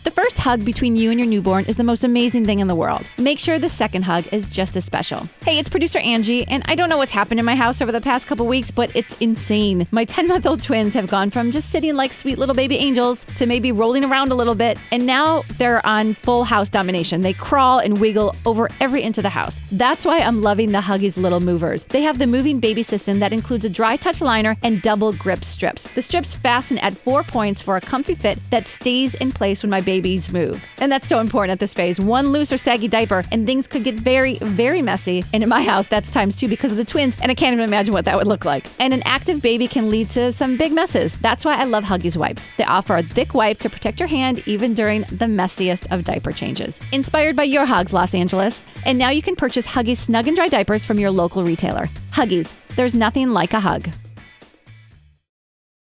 The first hug between you and your newborn is the most amazing thing in the world. Make sure the second hug is just as special. Hey, it's producer Angie, and I don't know what's happened in my house over the past couple weeks, but it's insane. My 10-month-old twins have gone from just sitting like sweet little baby angels to maybe rolling around a little bit, and now they're on full house domination. They crawl and wiggle over every inch of the house. That's why I'm loving the Huggies Little Movers. They have the moving baby system that includes a dry touch liner and double grip strips. The strips fasten at 4 points for a comfy fit that stays in place when my babies move. And that's so important at this phase. One loose or saggy diaper and things could get very, very messy. And in my house, that's times 2 because of the twins, and I can't even imagine what that would look like. And an active baby can lead to some big messes. That's why I love Huggies wipes. They offer a thick wipe to protect your hand even during the messiest of diaper changes. Inspired by your hugs, Los Angeles. And now you can purchase Huggies Snug and Dry diapers from your local retailer. Huggies, there's nothing like a hug.